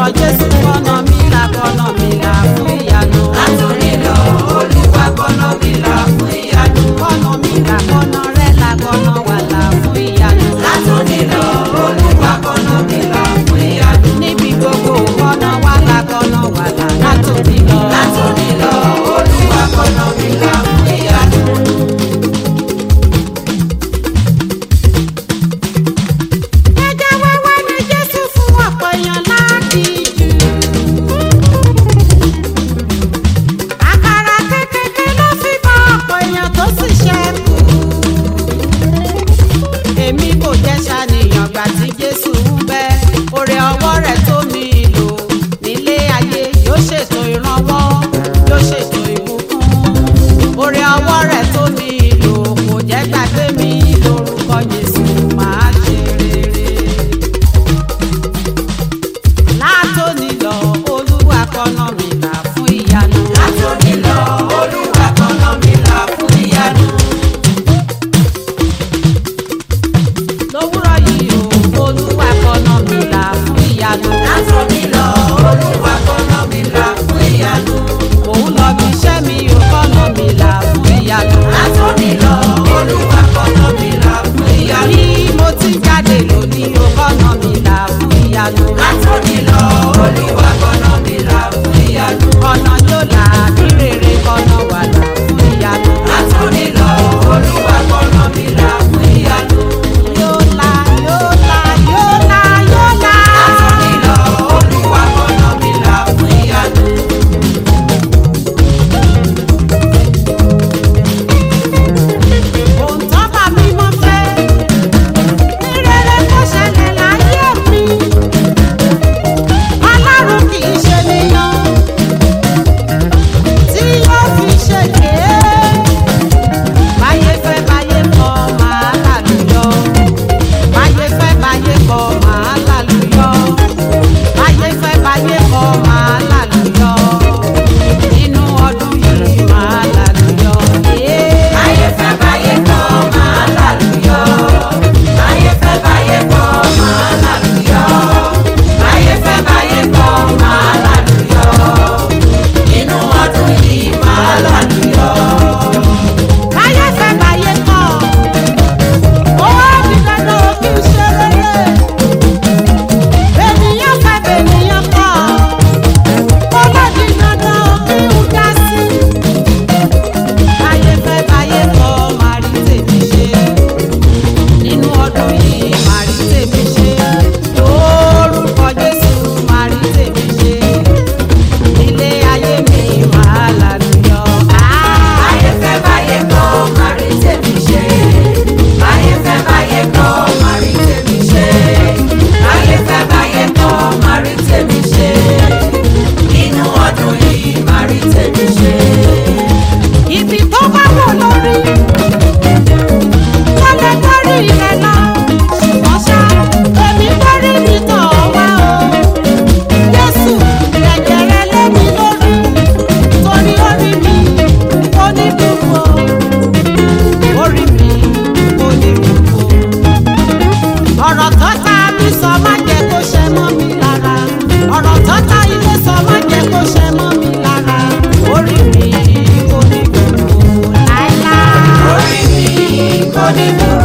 lórúkọ Jésù kọ́nà mi là fún ìyanu. Látòní lọ Olúwa kọ́nà mi là fún ìyanu. Kọ́nà mi là kọ́nà rẹ̀ là kọ́nà wà là fún ìyanu. Látòní lọ Olúwa kọ́nà mi là fún ìyanu. Níbi gbogbo kọ́nà wà là látòní lọ. Látòní lọ Olúwa kọ́nà mi là fún ìyanu. Ẹ̀jẹ̀ wẹ́wẹ́ ni Jésù fún ọ̀pọ̀ èèyàn láti jù. Àkàrà kékeré ló fi bọ́ ọ̀pọ̀ èèyàn tó sì ṣẹ́kù. Èmi kò jẹ́ ṣàníyàn gbà tí Jésù ń bẹ. Oore ọwọ́ rẹ̀ tó mi lò nílé ayé yóò ṣètò ìrànwọ́, yóò ṣètò ìbùkún. Oore ọwọ́ rẹ̀ tó mi lò kò jẹ́ gbàgbé mi lórúkọ Jésù máa ṣe rere. Látòní lọ Olúwa kọ́nà mi là fún ìyanu. Látòní lọ Olúwa kọ́nà mi là fún ìyanu. Lówùrọ̀ yìí o Olúwa kọ́nà mi là fún ìyanu. Látòní lọ Olúwa kọ́nà mi là fún ìyanu. Òun lọ bí iṣẹ́ mi ò kọ́nà mi là fún ìyanu. Látòní lọ Olúwa kọ́nà mi là fún ìyanu. Bí mo ti jáde lónìí ò kọ́nà mi là fún ìyanu. Látòní lọ Olúwa kọ́nà mi là fún ìyanu. Ọ̀nà yóò là ní rere kọ́nà wà là fún ìyanu. Látòní lọ Olúwa kọ́nà mi là fún ìyanu. Yóò là, yóò là, yóò là, yóò là. Látòní lọ Olúwa kọ́nà mi là fún ìyanu. Ohun tó bá mi mọ́ fẹ́, ní rere kó ṣẹlẹ̀ láyé mi. Ọlọ́run kì í ṣe nìyàn tí yóò fi ṣèké. Báyé fẹ́ báyé kọ̀ máa lálùyọ. Báyé fẹ́ báyé kọ̀ máa lálùyọ. Báyé fẹ́ báyé kọ̀ máa lálùyọ. Inú ọdún yìí máa lálùyọ. Báyé fẹ́ báyé kọ̀ máa lálùyọ. Báyé fẹ́ báyé kọ̀ máa lálùyọ. Báyé fẹ́ báyé kọ̀ máa lálùyọ. Inú ọdún yìí máa lálùyọ. Báyé fẹ́ báyé kọ̀, ó di dandan ó kì í ṣe rere. Ènìyàn fẹ́ bènìyàn kọ̀, ó lọ di dandan ó kì í dá sí. Báyé fẹ́ báyé kọ̀, máa rí tèmi ṣe. Nínú ọdún yìí máa rí tèmi ṣe. Lórúkọ Jésù máa rí tèmi ṣe. Ilé ayé mi máa lálùyọ. Báyé fẹ́ báyé kọ̀ máa rí tèmi ṣe. Báyé fẹ́ báyé kọ̀ máa rí tèmi ṣe. Báyé fẹ́ báyé kọ̀ máa rí tèmi ṣe. Inú ọdún yìí máa rí tèmi ṣe. Ibi tó bá wọ̀ lórí, tó lè dórí ilẹ̀ lọ. Ṣùgbọ́n ṣá, èmi dórí mi tọ̀ wá o. Jésù, ẹ̀jẹ̀ rẹ lé mi lórí, torí orí mi kò ní dùnkù o. Orí mi kò ní dùnkù o. Ọ̀rọ̀ tó ta mi sọ má jẹ́ kó ṣẹ mọ́ mi lára. Ọ̀rọ̀ tó ta ilé sọ má jẹ́ kó ṣẹ mọ́ mi lára. Orí mi kò ní dùnkù láéláé. Orí mi kò ní dùn.